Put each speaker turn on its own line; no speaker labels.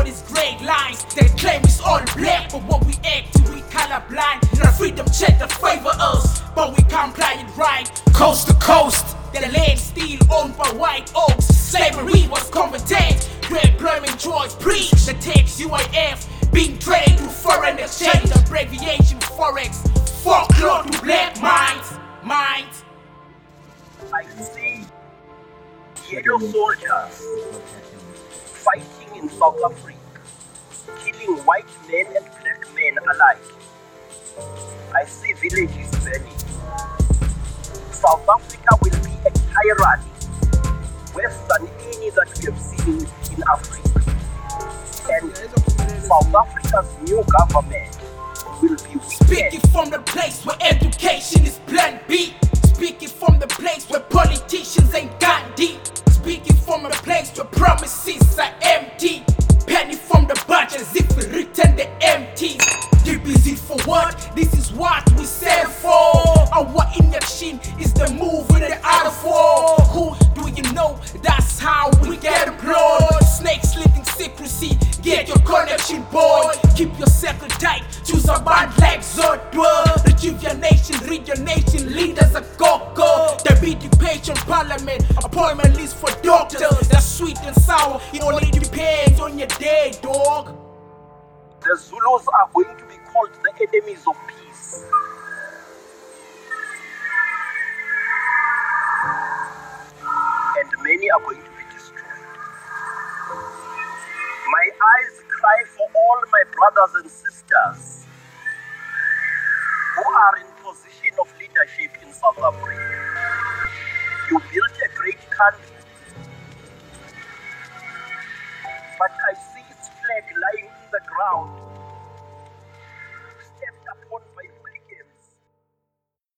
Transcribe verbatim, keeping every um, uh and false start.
these great lines. They claim it's all black, but what we act to we colorblind. Now freedom check that favor us, but we can't play it right. Coast to coast, the land still owned by white oaks. Slavery was competent, pre-employment choice preach. The tax U I F being traded through foreign exchange. Abbreviation forex, folklore to black minds. Minds.
I see yellow soldiers fighting in South Africa, killing white men and black men alike. I see villages burning. South Africa will be a tyranny, worse than any that we have seen in Africa. And South Africa's new government will be wicked.
Speaking from the place where education is plan B. Speaking from the place where politicians ain't Gandhi. Speaking from a place where promises are empty. Penny from the budget as if we return the empties. Deep is it for what? This is what we stand for. Our inaction is the move with the art of war. Who do you know? That's how we get employed. Snake slitting secrecy, get your connection, boy. Keep your circle tight, choose a band like Zodwa. Retrieve your nation, read your nation, leaders a go-go. The B D patient parliament, appointment list for doctors. That's sweet and sour, it only depends on your day, dog.
The Zulus are going to be called the enemies of peace. And many are going to be destroyed. My eyes cry for all my brothers and sisters who are in position of leadership in South Africa. You built a great country, but I see its flag lying in the ground.